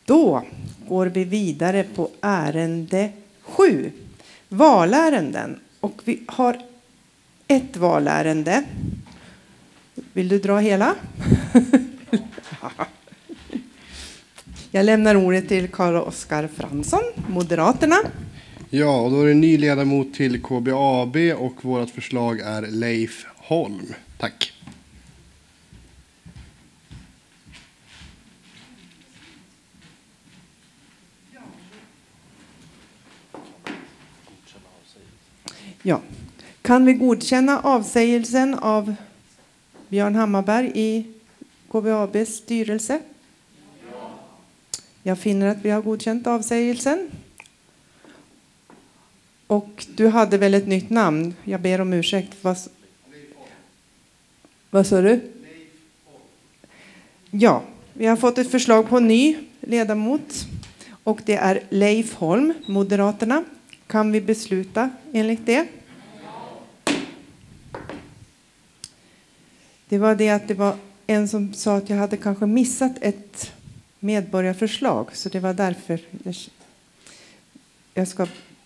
Då går vi vidare på ärende 7. Valärenden. Och vi har ett valärende. Vill du dra hela? Jag lämnar ordet till Carl-Oskar Fransson, Moderaterna. Ja, och då är det en ny ledamot till KBAB och vårt förslag är Leif Holm. Tack. Ja. Kan vi godkänna avsägelsen av Björn Hammarberg i KBABs styrelse? Ja. Jag finner att vi har godkänt avsägelsen. Och du hade väl ett nytt namn? Jag ber om ursäkt. Vad sa du? Ja, vi har fått ett förslag på en ny ledamot. Och det är Leif Holm, Moderaterna. Kan vi besluta enligt det? Det var det att det var en som sa att jag hade kanske missat ett medborgarförslag. Så det var därför jag ska